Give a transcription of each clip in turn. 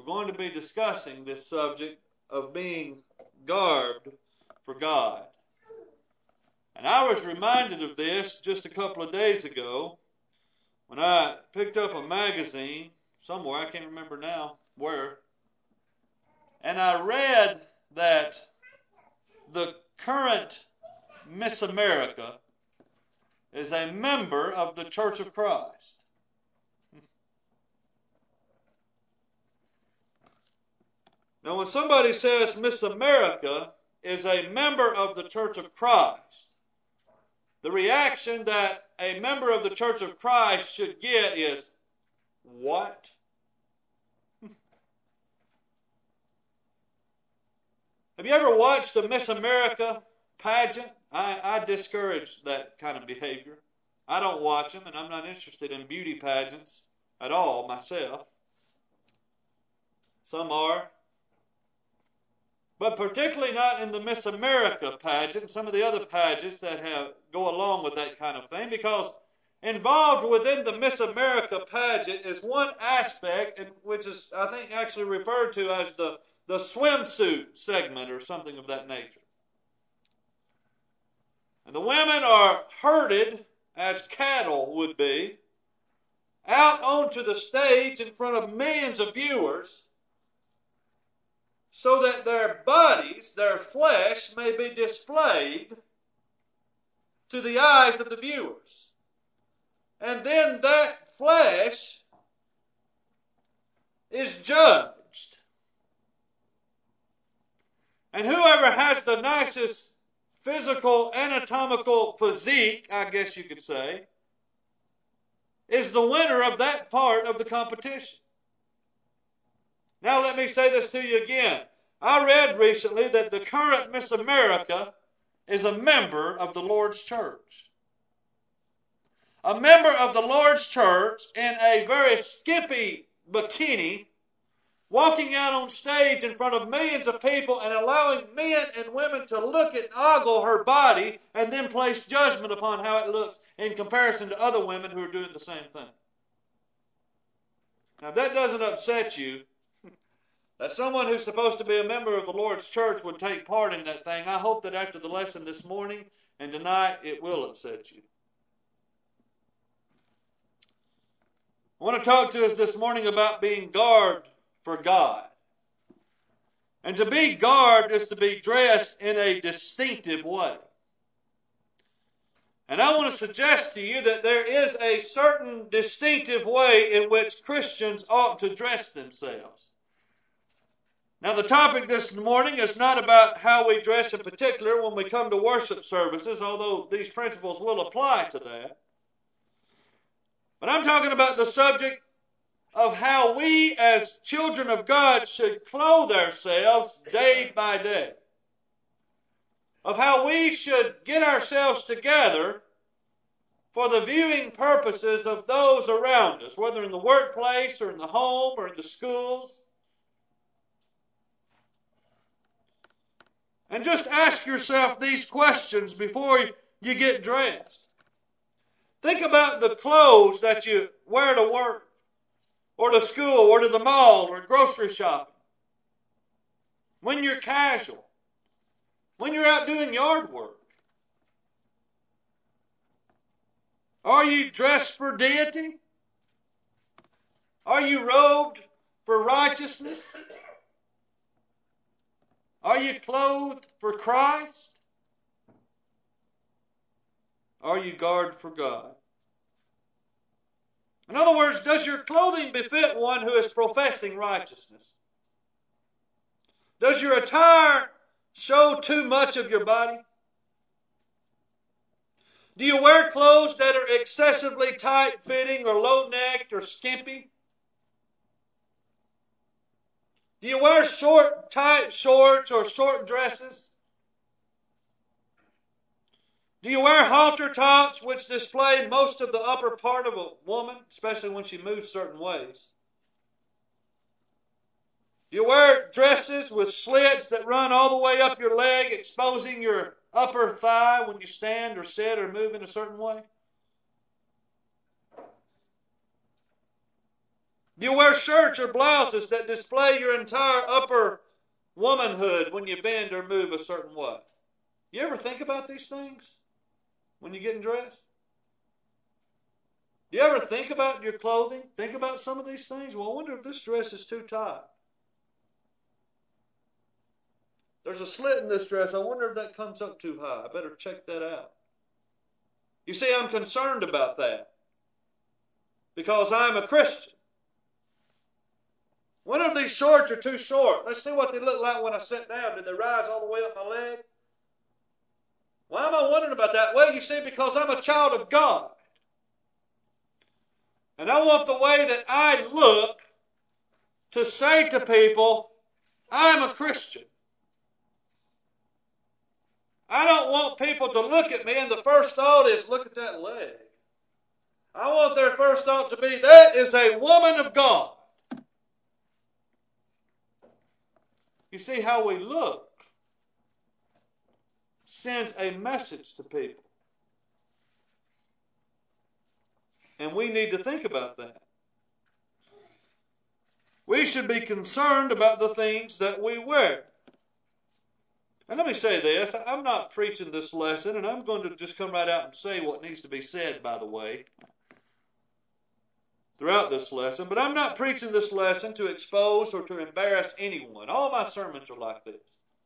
going to be discussing this subject of being garbed for God. And I was reminded of this just a couple of days ago when I picked up a magazine somewhere, I can't remember now where, and I read that the current Miss America is a member of the Church of Christ. Now, when somebody says Miss America is a member of the Church of Christ, the reaction that a member of the Church of Christ should get is, what? Have you ever watched a Miss America pageant? I discourage that kind of behavior. I don't watch them, and I'm not interested in beauty pageants at all myself. Some are. But particularly not in the Miss America pageant and some of the other pageants that go along with that kind of thing, because involved within the Miss America pageant is one aspect, which is, I think, actually referred to as the swimsuit segment or something of that nature. And the women are herded, as cattle would be, out onto the stage in front of millions of viewers, so that their bodies, their flesh, may be displayed to the eyes of the viewers. And then that flesh is judged. And whoever has the nicest physical, anatomical physique, I guess you could say, is the winner of that part of the competition. Now let me say this to you again. I read recently that the current Miss America is a member of the Lord's church. A member of the Lord's church in a very skimpy bikini, walking out on stage in front of millions of people and allowing men and women to look and ogle her body and then place judgment upon how it looks in comparison to other women who are doing the same thing. Now, if that doesn't upset you, that someone who's supposed to be a member of the Lord's church would take part in that thing, I hope that after the lesson this morning and tonight, it will upset you. I want to talk to us this morning about being garbed for God. And to be garbed is to be dressed in a distinctive way. And I want to suggest to you that there is a certain distinctive way in which Christians ought to dress themselves. Now, the topic this morning is not about how we dress in particular when we come to worship services, although these principles will apply to that. But I'm talking about the subject of how we as children of God should clothe ourselves day by day. Of how we should get ourselves together for the viewing purposes of those around us, whether in the workplace or in the home or in the schools. And just ask yourself these questions before you get dressed. Think about the clothes that you wear to work, or to school, or to the mall, or grocery shopping. When you're casual. When you're out doing yard work. Are you dressed for deity? Are you robed for righteousness? Are you clothed for Christ? Are you garbed for God? In other words, does your clothing befit one who is professing righteousness? Does your attire show too much of your body? Do you wear clothes that are excessively tight-fitting or low-necked or skimpy? Do you wear short, tight shorts or short dresses? Do you wear halter tops which display most of the upper part of a woman, especially when she moves certain ways? Do you wear dresses with slits that run all the way up your leg, exposing your upper thigh when you stand or sit or move in a certain way? Do you wear shirts or blouses that display your entire upper womanhood when you bend or move a certain way? You ever think about these things when you're getting dressed? Do you ever think about your clothing? Think about some of these things? Well, I wonder if this dress is too tight. There's a slit in this dress. I wonder if that comes up too high. I better check that out. You see, I'm concerned about that because I'm a Christian. Wonder if these shorts are too short. Let's see what they look like when I sit down. Did they rise all the way up my leg? Why am I wondering about that? Well, you see, because I'm a child of God. And I want the way that I look to say to people, I'm a Christian. I don't want people to look at me and the first thought is, look at that leg. I want their first thought to be, that is a woman of God. You see, how we look sends a message to people. And we need to think about that. We should be concerned about the things that we wear. And let me say this, I'm not preaching this lesson, and I'm going to just come right out and say what needs to be said, by the way, throughout this lesson. But I'm not preaching this lesson to expose or to embarrass anyone. All my sermons are like this.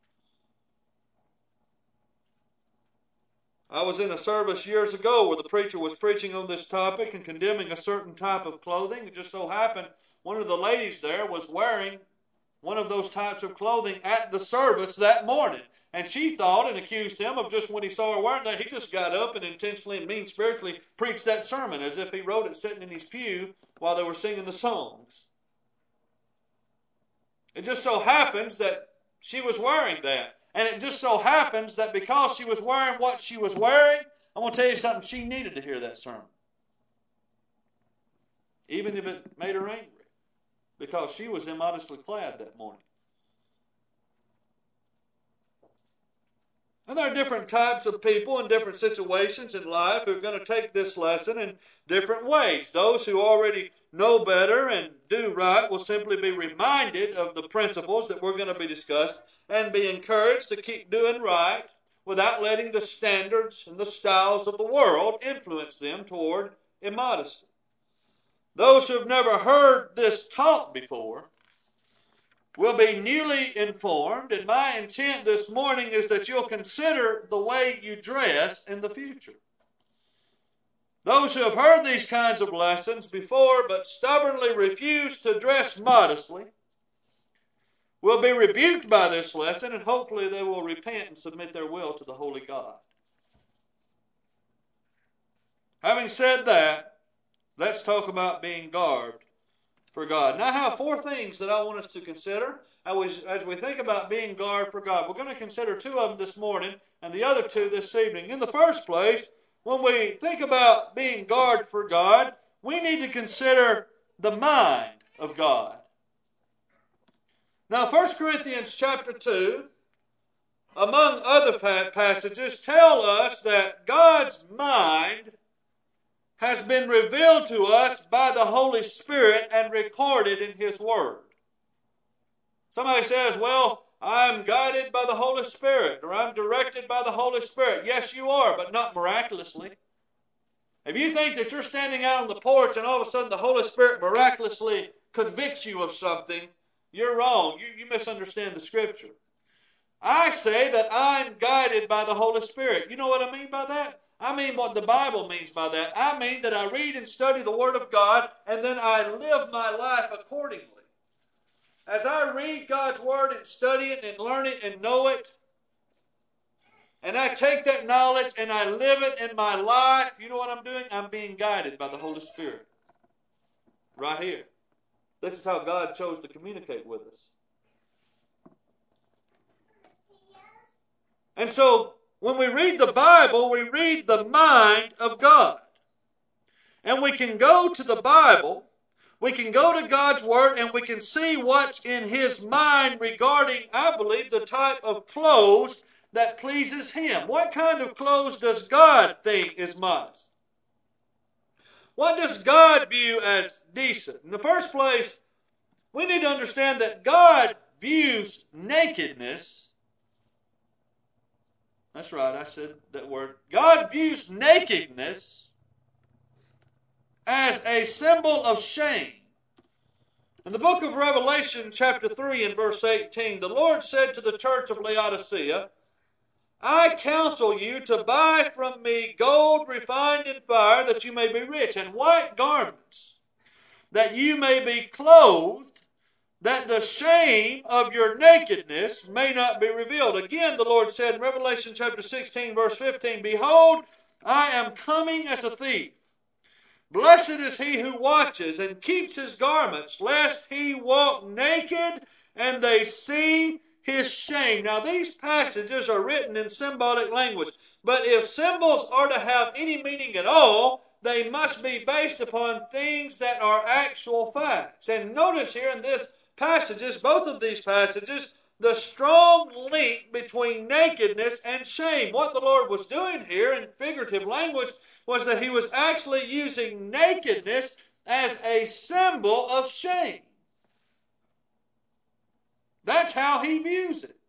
I was in a service years ago where the preacher was preaching on this topic and condemning a certain type of clothing. It just so happened one of the ladies there was wearing one of those types of clothing at the service that morning. And she thought and accused him of just when he saw her wearing that, he just got up and intentionally and mean-spiritually preached that sermon as if he wrote it sitting in his pew while they were singing the songs. It just so happens that she was wearing that. And it just so happens that because she was wearing what she was wearing, I'm going to tell you something, she needed to hear that sermon. Even if it made her angry. Because she was immodestly clad that morning. And there are different types of people in different situations in life who are going to take this lesson in different ways. Those who already know better and do right will simply be reminded of the principles that we're going to be discussing and be encouraged to keep doing right without letting the standards and the styles of the world influence them toward immodesty. Those who have never heard this taught before will be newly informed, and my intent this morning is that you'll consider the way you dress in the future. Those who have heard these kinds of lessons before but stubbornly refuse to dress modestly will be rebuked by this lesson, and hopefully they will repent and submit their will to the Holy God. Having said that, let's talk about being garbed for God. Now I have four things that I want us to consider as we think about being garbed for God. We're going to consider two of them this morning and the other two this evening. In the first place, when we think about being garbed for God, we need to consider the mind of God. Now 1 Corinthians chapter 2, among other passages, tell us that God's mind has been revealed to us by the Holy Spirit and recorded in His Word. Somebody says, well, I'm guided by the Holy Spirit, or I'm directed by the Holy Spirit. Yes, you are, but not miraculously. If you think that you're standing out on the porch and all of a sudden the Holy Spirit miraculously convicts you of something, you're wrong. You misunderstand the Scripture. I say that I'm guided by the Holy Spirit. You know what I mean by that? I mean what the Bible means by that. I mean that I read and study the Word of God and then I live my life accordingly. As I read God's Word and study it and learn it and know it, and I take that knowledge and I live it in my life, you know what I'm doing? I'm being guided by the Holy Spirit. Right here. This is how God chose to communicate with us. And so, when we read the Bible, we read the mind of God. And we can go to the Bible, we can go to God's Word, and we can see what's in His mind regarding, I believe, the type of clothes that pleases Him. What kind of clothes does God think is modest? What does God view as decent? In the first place, we need to understand that God views nakedness. That's right, I said that word. God views nakedness as a symbol of shame. In the book of Revelation, chapter 3 and verse 18, the Lord said to the church of Laodicea, I counsel you to buy from me gold refined in fire, that you may be rich, and white garments, that you may be clothed, that the shame of your nakedness may not be revealed. Again, the Lord said in Revelation chapter 16, verse 15, Behold, I am coming as a thief. Blessed is he who watches and keeps his garments, lest he walk naked and they see his shame. Now, these passages are written in symbolic language, but if symbols are to have any meaning at all, they must be based upon things that are actual facts. And notice here in this passages, both of these passages, the strong link between nakedness and shame. What the Lord was doing here in figurative language was that he was actually using nakedness as a symbol of shame. That's how he views it.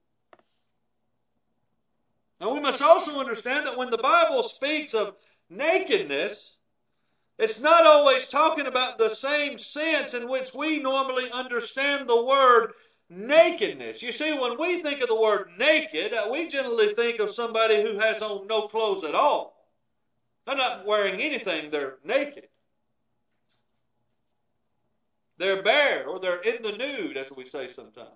Now we must also understand that when the Bible speaks of nakedness, it's not always talking about the same sense in which we normally understand the word nakedness. You see, when we think of the word naked, we generally think of somebody who has on no clothes at all. They're not wearing anything, they're naked. They're bare, or they're in the nude, as we say sometimes.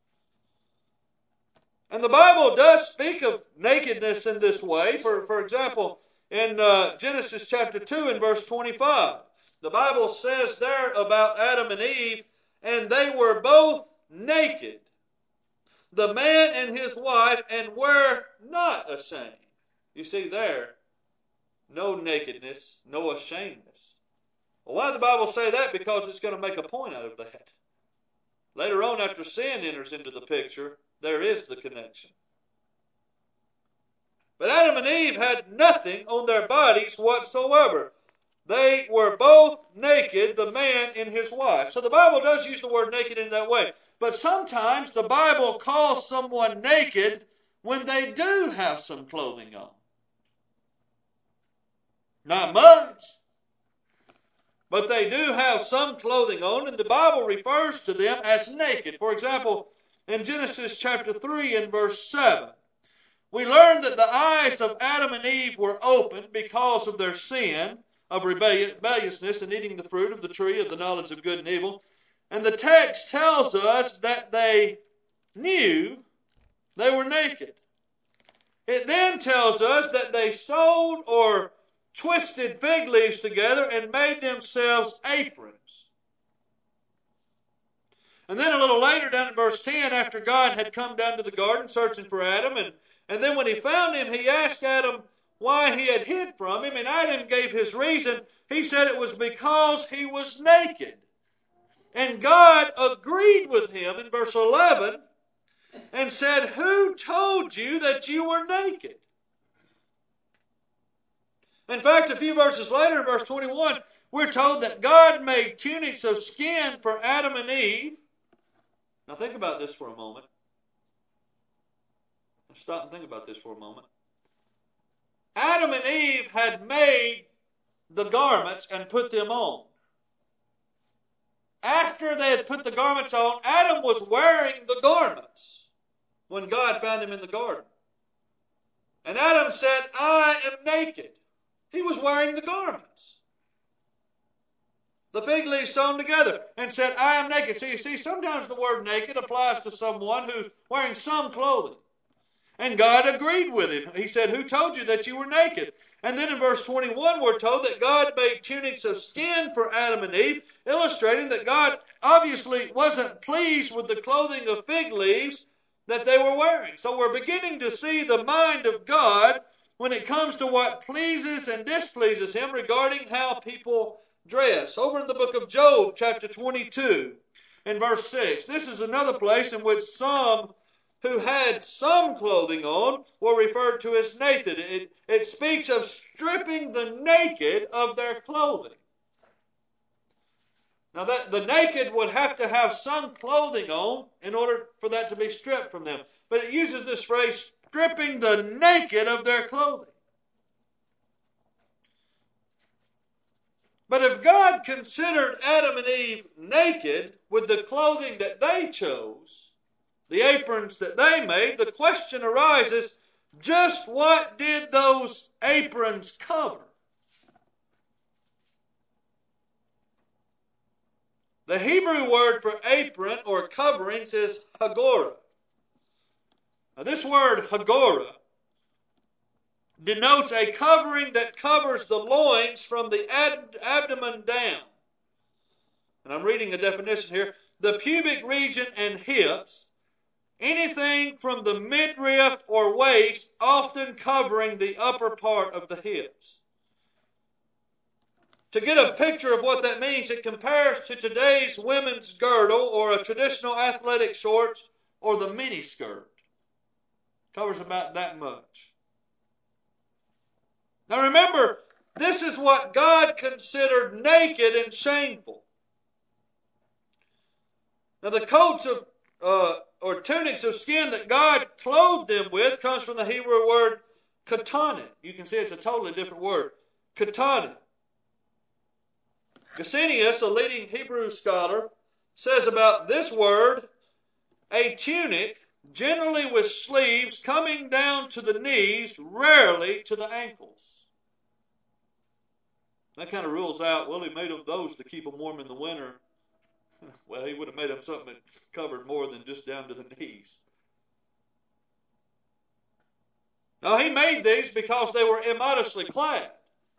And the Bible does speak of nakedness in this way. For example, in Genesis chapter 2 and verse 25, the Bible says there about Adam and Eve, and they were both naked, the man and his wife, and were not ashamed. You see there, no nakedness, no ashamedness. Well, why did the Bible say that? Because it's going to make a point out of that. Later on, after sin enters into the picture, there is the connection. But Adam and Eve had nothing on their bodies whatsoever. They were both naked, the man and his wife. So the Bible does use the word naked in that way. But sometimes the Bible calls someone naked when they do have some clothing on. Not much, but they do have some clothing on, and the Bible refers to them as naked. For example, in Genesis chapter 3 and verse 7, we learn that the eyes of Adam and Eve were opened because of their sin of rebelliousness and eating the fruit of the tree of the knowledge of good and evil. And the text tells us that they knew they were naked. It then tells us that they sewed or twisted fig leaves together and made themselves aprons. And then a little later down in verse 10, after God had come down to the garden searching for Adam, and then when he found him, he asked Adam why he had hid from him, and Adam gave his reason. He said it was because he was naked. And God agreed with him in verse 11 and said, "Who told you that you were naked?" In fact, a few verses later, in verse 21, we're told that God made tunics of skin for Adam and Eve. Now think about this for a moment. Let's stop and think about this for a moment. Adam and Eve had made the garments and put them on. After they had put the garments on, Adam was wearing the garments when God found him in the garden. And Adam said, "I am naked." He was wearing the garments. The fig leaves sewn together, and said, "I am naked." So you see, sometimes the word naked applies to someone who's wearing some clothing. And God agreed with him. He said, "Who told you that you were naked?" And then in verse 21, we're told that God made tunics of skin for Adam and Eve, illustrating that God obviously wasn't pleased with the clothing of fig leaves that they were wearing. So we're beginning to see the mind of God when it comes to what pleases and displeases him regarding how people dress. Over in the book of Job, chapter 22, and verse 6, this is another place in which some who had some clothing on were referred to as naked. It speaks of stripping the naked of their clothing. Now, the naked would have to have some clothing on in order for that to be stripped from them. But it uses this phrase, stripping the naked of their clothing. But if God considered Adam and Eve naked with the clothing that they chose, the aprons that they made, the question arises, just what did those aprons cover? The Hebrew word for apron or coverings is hagorah. Now this word hagorah denotes a covering that covers the loins from the abdomen down. And I'm reading a definition here. The pubic region and hips, anything from the midriff or waist, often covering the upper part of the hips. To get a picture of what that means, it compares to today's women's girdle or a traditional athletic shorts or the mini skirt. Covers about that much. Now remember, this is what God considered naked and shameful. Now the coats of or tunics of skin that God clothed them with comes from the Hebrew word katanet. You can see it's a totally different word. Katanet. Gesenius, a leading Hebrew scholar, says about this word, a tunic generally with sleeves coming down to the knees, rarely to the ankles. That kind of rules out, well, he made them those to keep them warm in the winter. Well, he would have made them something that covered more than just down to the knees. Now, he made these because they were immodestly clad.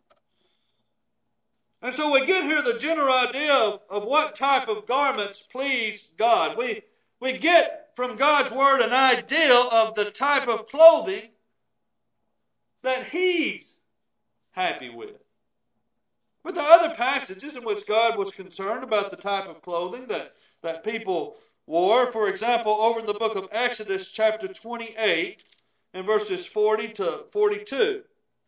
And so we get here the general idea of what type of garments please God. We get from God's Word an idea of the type of clothing that He's happy with. But the other passages in which God was concerned about the type of clothing that people wore, for example, over in the book of Exodus chapter 28 and verses 40 to 42.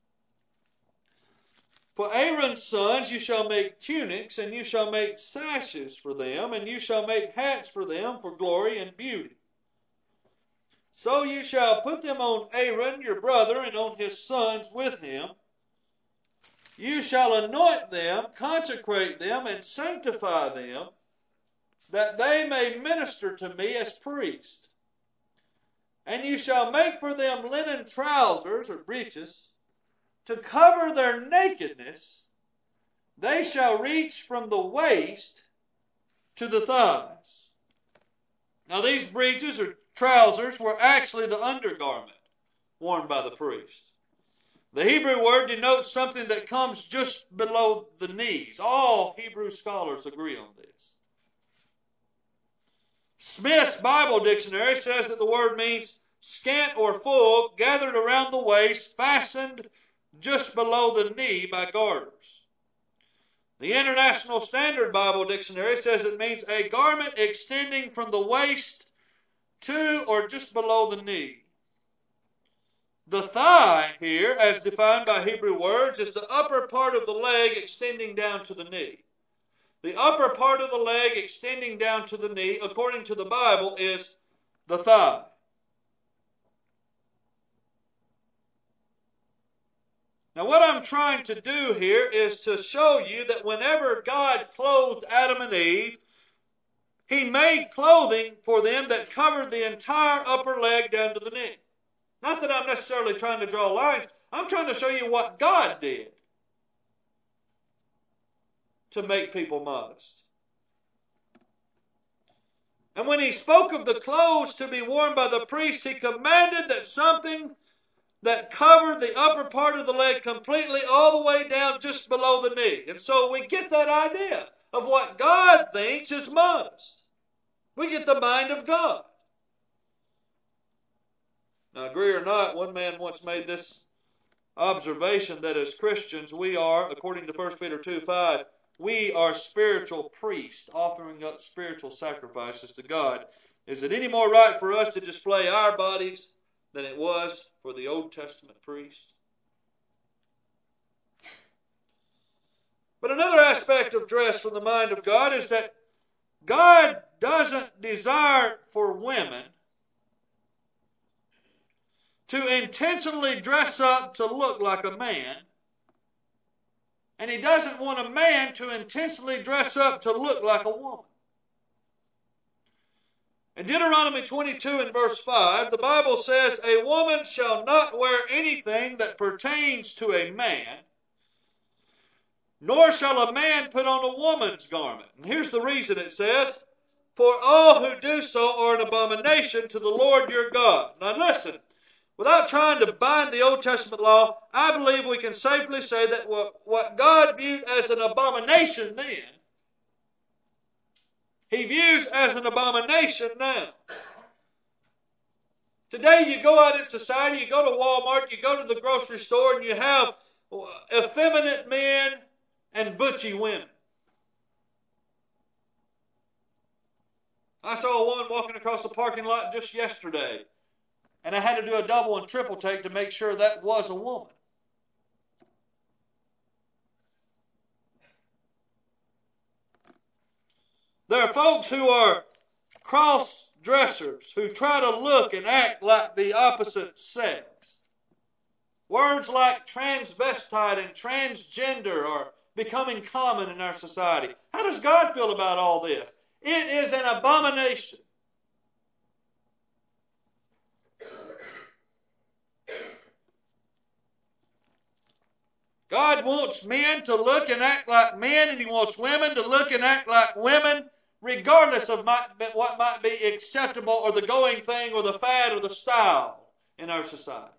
For Aaron's sons you shall make tunics, and you shall make sashes for them, and you shall make hats for them for glory and beauty. So you shall put them on Aaron your brother, and on his sons with him. You shall anoint them, consecrate them, and sanctify them, that they may minister to me as priests. And you shall make for them linen trousers or breeches, to cover their nakedness. They shall reach from the waist to the thighs. Now these breeches or trousers were actually the undergarment worn by the priest. The Hebrew word denotes something that comes just below the knees. All Hebrew scholars agree on this. Smith's Bible Dictionary says that the word means scant or full, gathered around the waist, fastened just below the knee by garters. The International Standard Bible Dictionary says it means a garment extending from the waist to or just below the knee. The thigh here, as defined by Hebrew words, is the upper part of the leg extending down to the knee. The upper part of the leg extending down to the knee, according to the Bible, is the thigh. Now what I'm trying to do here is to show you that whenever God clothed Adam and Eve, He made clothing for them that covered the entire upper leg down to the knee. Not that I'm necessarily trying to draw lines. I'm trying to show you what God did to make people modest. And when He spoke of the clothes to be worn by the priest, He commanded that something that covered the upper part of the leg completely all the way down just below the knee. And so we get that idea of what God thinks is modest. We get the mind of God. Now, agree or not, one man once made this observation that as Christians we are, according to 1 Peter 2:5, we are spiritual priests, offering up spiritual sacrifices to God. Is it any more right for us to display our bodies than it was for the Old Testament priest? But another aspect of dress from the mind of God is that God doesn't desire for women to intentionally dress up to look like a man, and He doesn't want a man to intentionally dress up to look like a woman. In Deuteronomy 22 and verse 5, the Bible says, "A woman shall not wear anything that pertains to a man, nor shall a man put on a woman's garment." And here's the reason it says, "For all who do so are an abomination to the Lord your God." Now listen, without trying to bind the Old Testament law, I believe we can safely say that what God viewed as an abomination then, He views as an abomination now. Today you go out in society, you go to Walmart, you go to the grocery store, and you have effeminate men and butchy women. I saw a woman walking across the parking lot just yesterday, and I had to do a double and triple take to make sure that was a woman. There are folks who are cross-dressers who try to look and act like the opposite sex. Words like transvestite and transgender are becoming common in our society. How does God feel about all this? It is an abomination. God wants men to look and act like men, and He wants women to look and act like women, regardless of what might be acceptable or the going thing or the fad or the style in our society.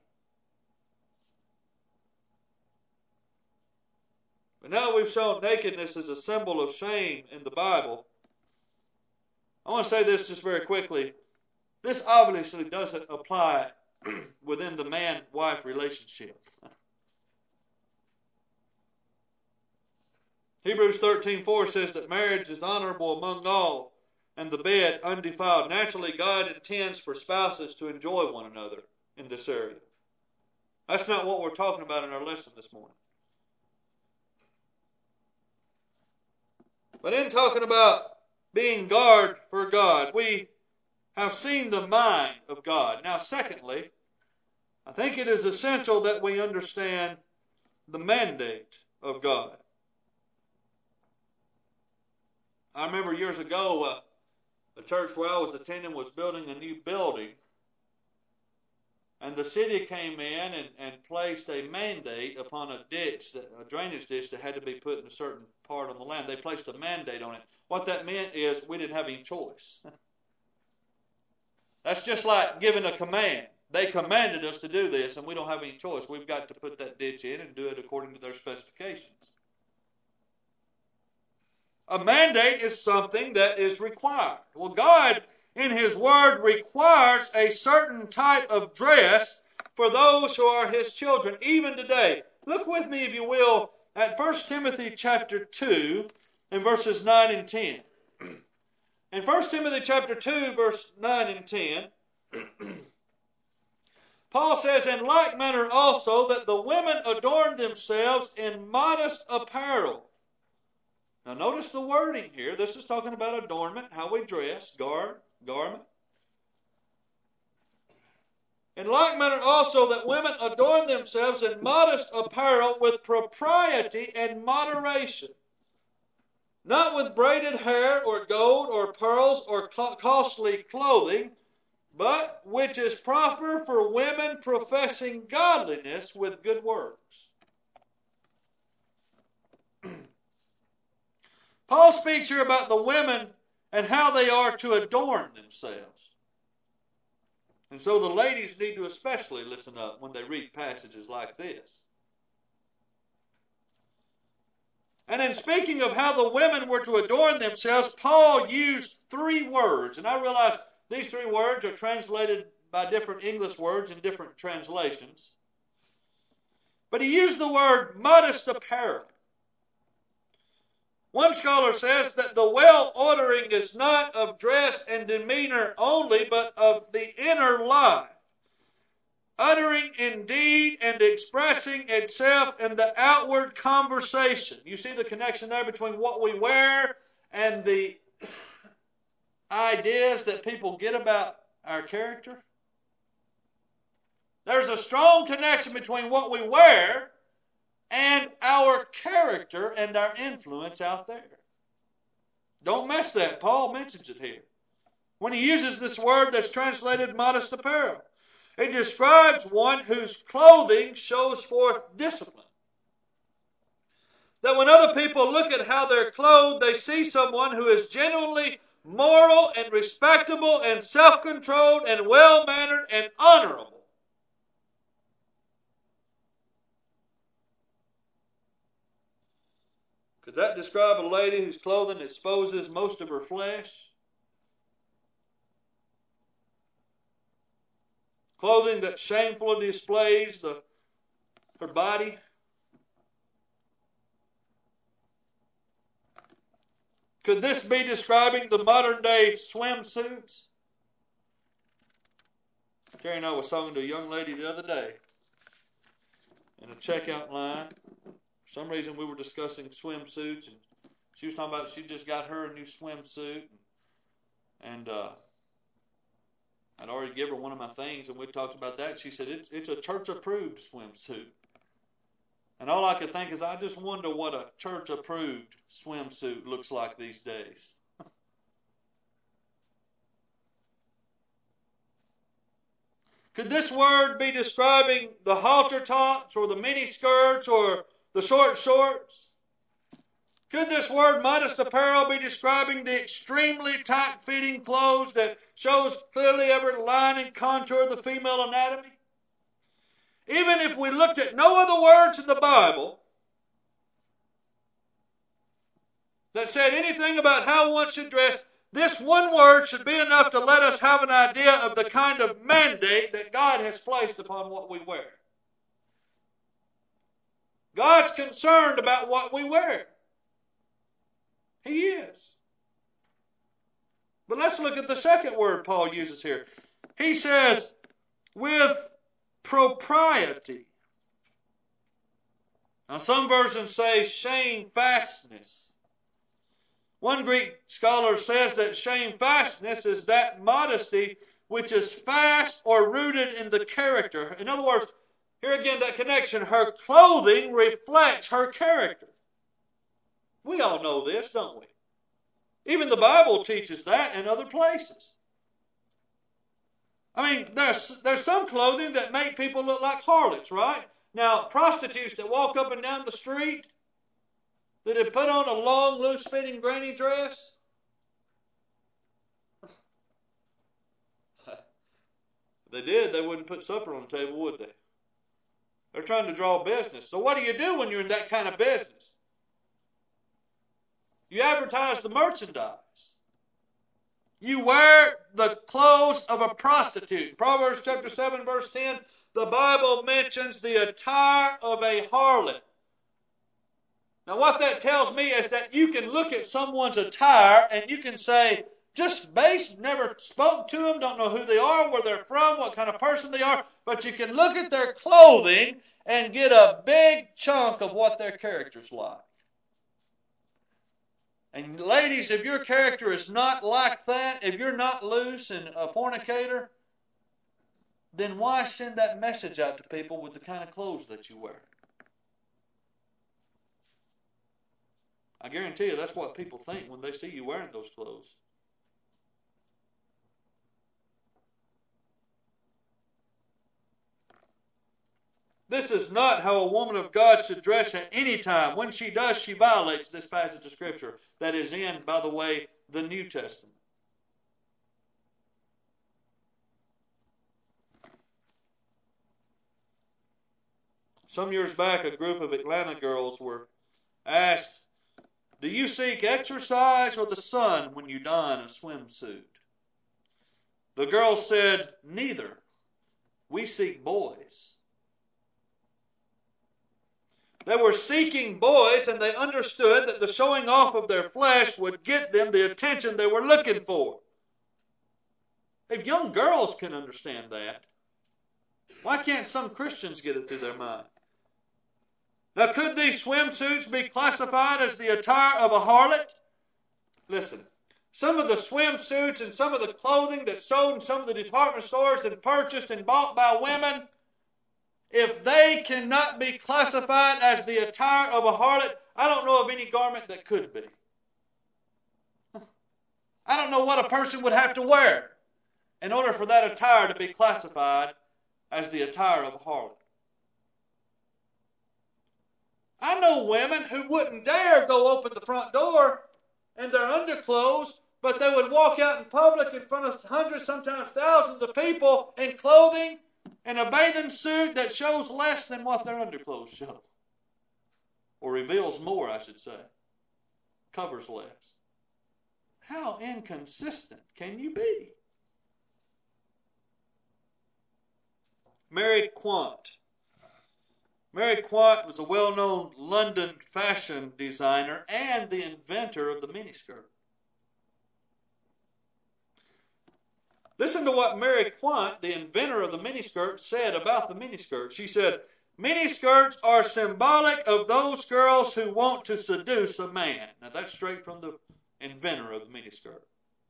But now we've shown nakedness as a symbol of shame in the Bible. I want to say this just very quickly. This obviously doesn't apply within the man-wife relationship. Hebrews 13:4 says that marriage is honorable among all, and the bed undefiled. Naturally, God intends for spouses to enjoy one another in this area. That's not what we're talking about in our lesson this morning. But in talking about being guard for God, we have seen the mind of God. Now, secondly, I think it is essential that we understand the mandate of God. I remember years ago, the church where I was attending was building a new building, and the city came in and placed a mandate upon a drainage ditch that had to be put in a certain part on the land. They placed a mandate on it. What that meant is we didn't have any choice. That's just like giving a command. They commanded us to do this, and we don't have any choice. We've got to put that ditch in and do it according to their specifications. A mandate is something that is required. Well, God, in His Word, requires a certain type of dress for those who are His children, even today. Look with me, if you will, at 1 Timothy chapter 2 and verses 9 and 10. In 1 Timothy chapter 2, verse 9 and 10, Paul says, "In like manner also that the women adorn themselves in modest apparel." Now notice the wording here. This is talking about adornment, how we dress, garment. In like manner also that women adorn themselves in modest apparel with propriety and moderation, not with braided hair or gold or pearls or costly clothing, but which is proper for women professing godliness with good works. Paul speaks here about the women and how they are to adorn themselves. And so the ladies need to especially listen up when they read passages like this. And in speaking of how the women were to adorn themselves, Paul used three words. And I realize these three words are translated by different English words in different translations. But he used the word modest apparel. One scholar says that the well-ordering is not of dress and demeanor only, but of the inner life. uttering in deed and expressing itself in the outward conversation. You see the connection there between what we wear and the ideas that people get about our character? There's a strong connection between what we wear and our character and our influence out there. Don't miss that. Paul mentions it here. When he uses this word that's translated modest apparel, it describes one whose clothing shows forth discipline. That when other people look at how they're clothed, they see someone who is genuinely moral and respectable and self-controlled and well-mannered and honorable. Could that describe a lady whose clothing exposes most of her flesh? Clothing that shamefully displays her body? Could this be describing the modern day swimsuits? Carrie and I was talking to a young lady the other day in a checkout line. For some reason we were discussing swimsuits, and she was talking about she just got her a new swimsuit, and I'd already given her one of my things, and we talked about that. She said it's a church-approved swimsuit. And all I could think is, I just wonder what a church-approved swimsuit looks like these days. Could this word be describing the halter tops or the mini skirts or the short shorts? Could this word modest apparel be describing the extremely tight-fitting clothes that shows clearly every line and contour of the female anatomy? Even if we looked at no other words in the Bible that said anything about how one should dress, this one word should be enough to let us have an idea of the kind of mandate that God has placed upon what we wear. God's concerned about what we wear. He is. But let's look at the second word Paul uses here. He says, with propriety. Now some versions say shamefastness. One Greek scholar says that shamefastness is that modesty which is fast or rooted in the character. In other words, here again that connection, her clothing reflects her character. We all know this, don't we? Even the Bible teaches that in other places. I mean, there's some clothing that make people look like harlots, right? Now, prostitutes that walk up and down the street that had put on a long, loose-fitting granny dress. If they did, they wouldn't put supper on the table, would they? They're trying to draw business. So what do you do when you're in that kind of business? You advertise the merchandise. You wear the clothes of a prostitute. Proverbs chapter 7, verse 10, the Bible mentions the attire of a harlot. Now what that tells me is that you can look at someone's attire and you can say, just base, never spoke to them, don't know who they are, where they're from, what kind of person they are, but you can look at their clothing and get a big chunk of what their character's like. And ladies, if your character is not like that, if you're not loose and a fornicator, then why send that message out to people with the kind of clothes that you wear? I guarantee you that's what people think when they see you wearing those clothes. This is not how a woman of God should dress at any time. When she does, she violates this passage of Scripture that is in, by the way, the New Testament. Some years back, a group of Atlanta girls were asked, do you seek exercise or the sun when you don a swimsuit? The girls said, neither. We seek boys. They were seeking boys, and they understood that the showing off of their flesh would get them the attention they were looking for. If young girls can understand that, Why can't some Christians get it through their mind? Now, could these swimsuits be classified as the attire of a harlot? Listen, some of the swimsuits and some of the clothing that's sold in some of the department stores and purchased and bought by women, if they cannot be classified as the attire of a harlot, I don't know of any garment that could be. I don't know what a person would have to wear in order for that attire to be classified as the attire of a harlot. I know women who wouldn't dare go open the front door in their underclothes, but they would walk out in public in front of hundreds, sometimes thousands of people in clothing and a bathing suit that shows less than what their underclothes show. Or reveals more, I should say. Covers less. How inconsistent can you be? Mary Quant. Mary Quant was a well-known London fashion designer and the inventor of the miniskirt. Listen to what Mary Quant, the inventor of the miniskirt, said about the miniskirt. She said, "Miniskirts are symbolic of those girls who want to seduce a man." Now that's straight from the inventor of the miniskirt.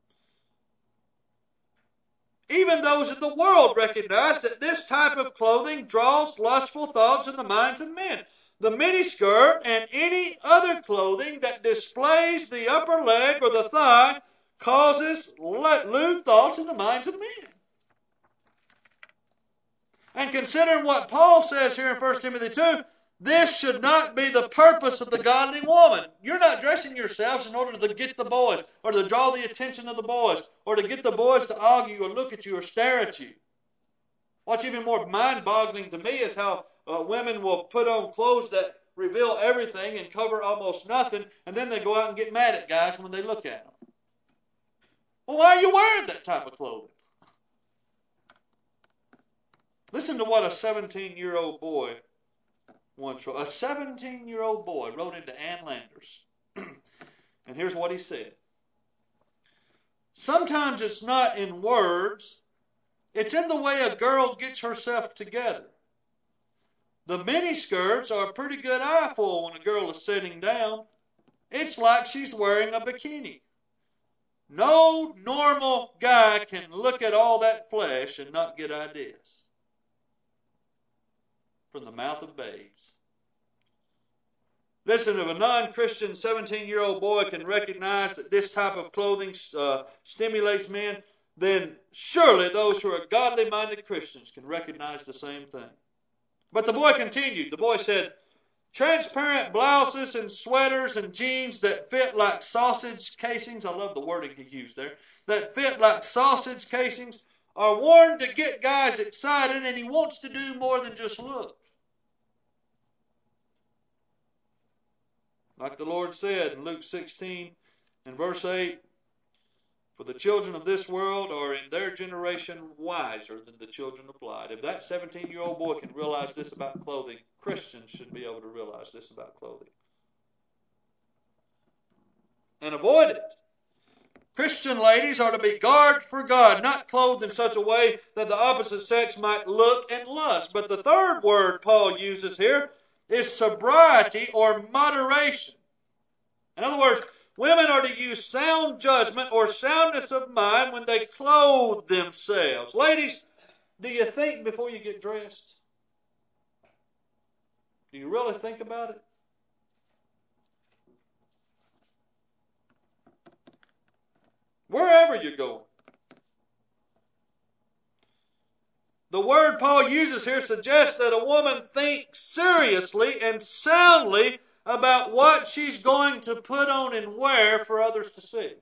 Even those in the world recognize that this type of clothing draws lustful thoughts in the minds of men. The miniskirt and any other clothing that displays the upper leg or the thigh causes lewd thoughts in the minds of men. And considering what Paul says here in 1 Timothy 2, this should not be the purpose of the godly woman. You're not dressing yourselves in order to get the boys or to draw the attention of the boys or to get the boys to argue or look at you or stare at you. What's even more mind-boggling to me is how women will put on clothes that reveal everything and cover almost nothing, and then they go out and get mad at guys when they look at them. Well, why are you wearing that type of clothing? Listen to what a 17-year-old boy once wrote. A 17-year-old boy wrote into Ann Landers. And here's what he said. "Sometimes it's not in words, it's in the way a girl gets herself together. The miniskirts are a pretty good eyeful when a girl is sitting down. It's like she's wearing a bikini. No normal guy can look at all that flesh and not get ideas." From the mouth of babes. Listen, if a non-Christian 17-year-old boy can recognize that this type of clothing stimulates men, then surely those who are godly-minded Christians can recognize the same thing. But the boy continued. The boy said, "Transparent blouses and sweaters and jeans that fit like sausage casings," I love the wording he used there, "that fit like sausage casings are worn to get guys excited, and he wants to do more than just look." Like the Lord said in Luke 16 and verse 8, "For the children of this world are in their generation wiser than the children of light." If that 17-year-old boy can realize this about clothing, Christians should be able to realize this about clothing. And avoid it. Christian ladies are to be garbed for God, not clothed in such a way that the opposite sex might look and lust. But the third word Paul uses here is sobriety or moderation. In other words, women are to use sound judgment or soundness of mind when they clothe themselves. Ladies, do you think before you get dressed? Do you really think about it? Wherever you're going. The word Paul uses here suggests that a woman thinks seriously and soundly about what she's going to put on and wear for others to see.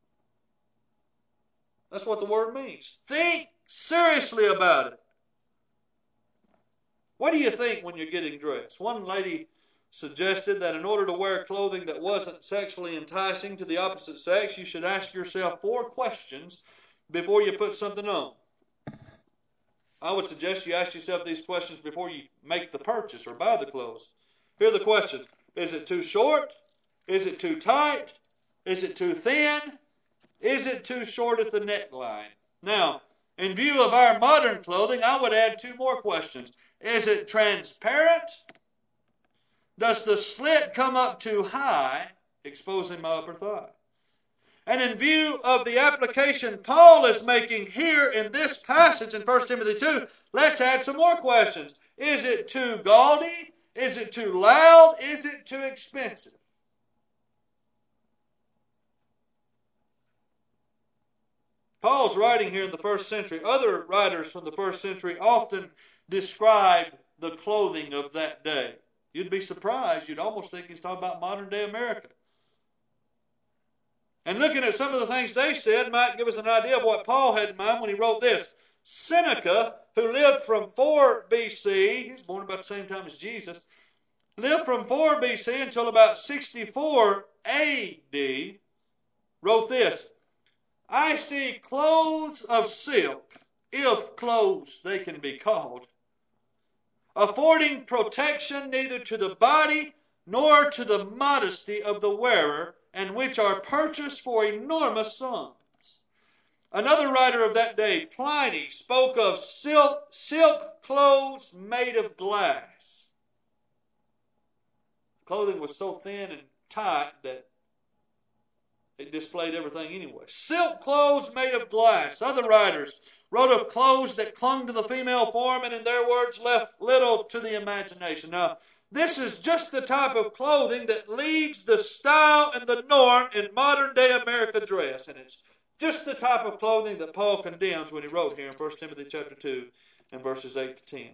That's what the word means. Think seriously about it. What do you think when you're getting dressed? One lady suggested that in order to wear clothing that wasn't sexually enticing to the opposite sex, you should ask yourself 4 questions before you put something on. I would suggest you ask yourself these questions before you make the purchase or buy the clothes. Here are the questions. Is it too short? Is it too tight? Is it too thin? Is it too short at the neckline? Now, In view of our modern clothing, I would add two more questions. Is it transparent? Does the slit come up too high, exposing my upper thigh? And in view of the application Paul is making here in this passage in 1 Timothy 2, let's add some more questions. Is it too gaudy? Is it too loud? Is it too expensive? Paul's writing here in the first century. Other writers from the first century often describe the clothing of that day. You'd be surprised. You'd almost think he's talking about modern day America. And looking at some of the things they said might give us an idea of what Paul had in mind when he wrote this. Seneca, who lived from 4 B.C., he was born about the same time as Jesus, lived from 4 B.C. until about 64 A.D., wrote this: I see clothes of silk, if clothes they can be called, affording protection neither to the body nor to the modesty of the wearer, and which are purchased for enormous sums. Another writer of that day, Pliny, spoke of silk clothes made of glass. Clothing was so thin and tight that it displayed everything anyway. Silk clothes made of glass. Other writers wrote of clothes that clung to the female form and, in their words, left little to the imagination. Now, this is just the type of clothing that leads the style and the norm in modern-day America dress. And it's just the type of clothing that Paul condemns when he wrote here in 1 Timothy chapter 2 and verses 8 to 10.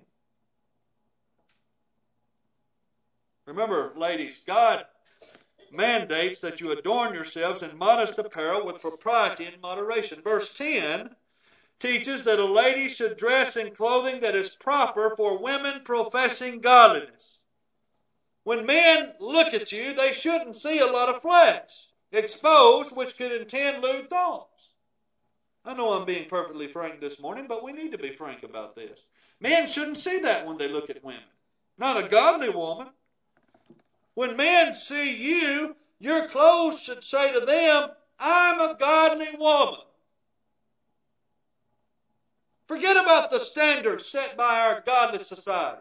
Remember, ladies, God mandates that you adorn yourselves in modest apparel with propriety and moderation. Verse 10 teaches that a lady should dress in clothing that is proper for women professing godliness. When men look at you, they shouldn't see a lot of flesh exposed, which could intend lewd thoughts. I know I'm being perfectly frank this morning, but we need to be frank about this. Men shouldn't see that when they look at women. Not a godly woman. When men see you, your clothes should say to them, I'm a godly woman. Forget about the standards set by our godless society.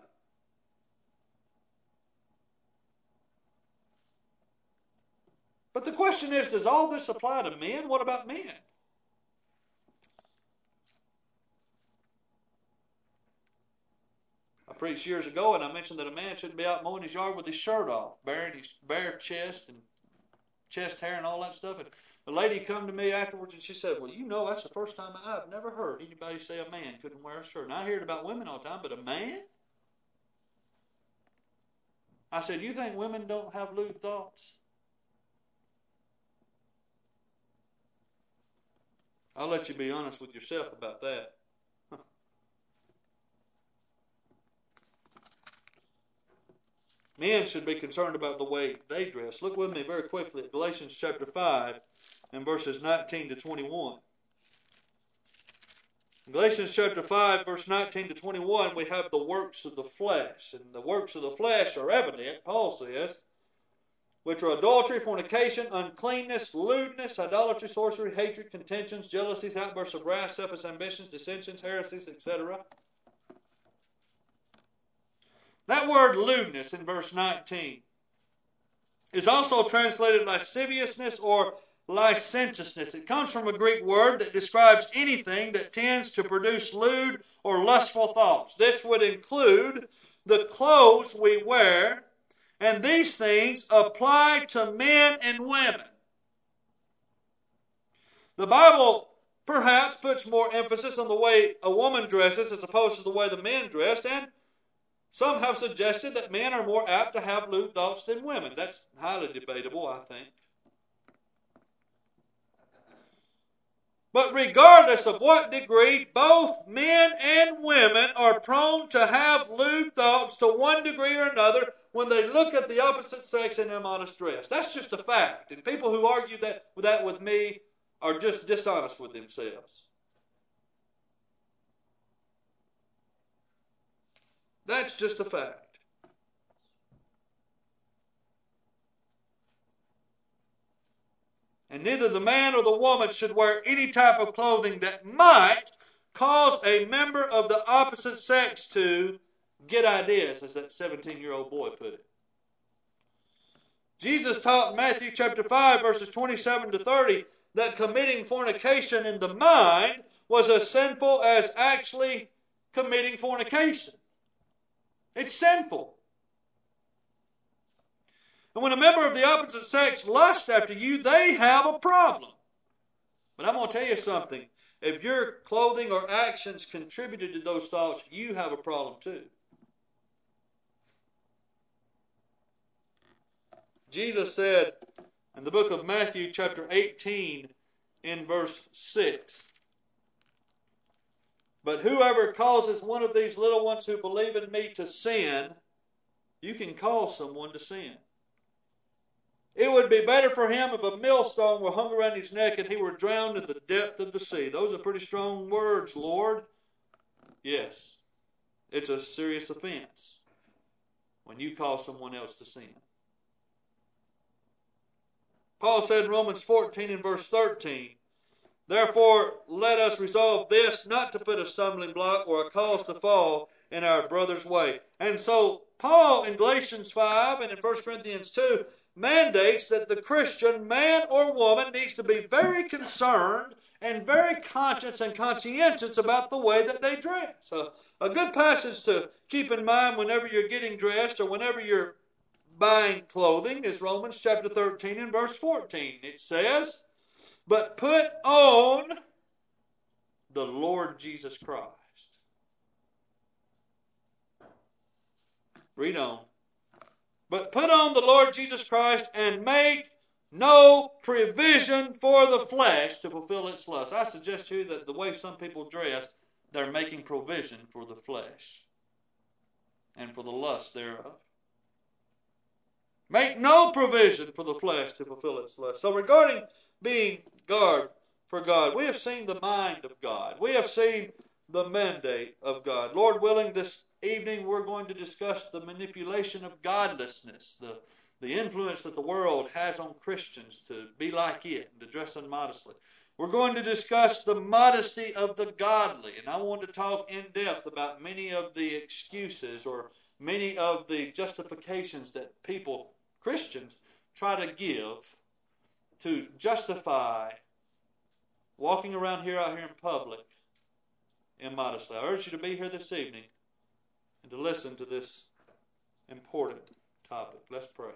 But the question is, does all this apply to men? What about men? I preached years ago and I mentioned that a man shouldn't be out mowing his yard with his shirt off, baring his bare chest and chest hair and all that stuff. And the lady come to me afterwards and she said, well, you know, that's the first time I've never heard anybody say a man couldn't wear a shirt. And I hear it about women all the time, but a man? I said, you think women don't have lewd thoughts? I'll let you be honest with yourself about that. Men should be concerned about the way they dress. Look with me very quickly at Galatians chapter 5 and verses 19 to 21. In Galatians chapter 5, verse 19 to 21, we have the works of the flesh. And the works of the flesh are evident, Paul says, which are adultery, fornication, uncleanness, lewdness, idolatry, sorcery, hatred, contentions, jealousies, outbursts of wrath, selfish ambitions, dissensions, heresies, etc. That word lewdness in verse 19 is also translated lasciviousness or licentiousness. It comes from a Greek word that describes anything that tends to produce lewd or lustful thoughts. This would include the clothes we wear, and these things apply to men and women. The Bible perhaps puts more emphasis on the way a woman dresses as opposed to the way the men dressed, and some have suggested that men are more apt to have lewd thoughts than women. That's highly debatable, I think. But regardless of what degree, both men and women are prone to have lewd thoughts to one degree or another when they look at the opposite sex in immodest dress. That's just a fact. And people who argue that with me are just dishonest with themselves. That's just a fact. And neither the man or the woman should wear any type of clothing that might cause a member of the opposite sex to get ideas, as that 17-year-old boy put it. Jesus taught in Matthew chapter 5, verses 27 to 30, that committing fornication in the mind was as sinful as actually committing fornication. It's sinful. And when a member of the opposite sex lusts after you, they have a problem. But I'm going to tell you something. If your clothing or actions contributed to those thoughts, you have a problem too. Jesus said in the book of Matthew chapter 18 in verse 6, "But whoever causes one of these little ones who believe in me to sin," you can cause someone to sin. "It would be better for him if a millstone were hung around his neck and he were drowned in the depth of the sea." Those are pretty strong words, Lord. Yes, it's a serious offense when you cause someone else to sin. Paul said in Romans 14 and verse 13, "Therefore let us resolve this, not to put a stumbling block or a cause to fall in our brother's way." And so Paul in Galatians 5 and in 1 Corinthians 2 mandates that the Christian man or woman needs to be very concerned and very conscious and conscientious about the way that they dress. So a good passage to keep in mind whenever you're getting dressed or whenever you're buying clothing is Romans chapter 13 and verse 14. It says, "But put on the Lord Jesus Christ." Read on. "But put on the Lord Jesus Christ and make no provision for the flesh to fulfill its lust." I suggest to you that the way some people dress, they're making provision for the flesh and for the lust thereof. Make no provision for the flesh to fulfill its lust. So regarding being guard for God, we have seen the mind of God. We have seen the mandate of God. Lord willing, this evening we're going to discuss the manipulation of godlessness, the influence that the world has on Christians to be like it and to dress immodestly. We're going to discuss the modesty of the godly, and I want to talk in depth about many of the excuses or many of the justifications that people, Christians, try to give to justify walking around here out here in public immodestly. I urge you to be here this evening and to listen to this important topic. Let's pray.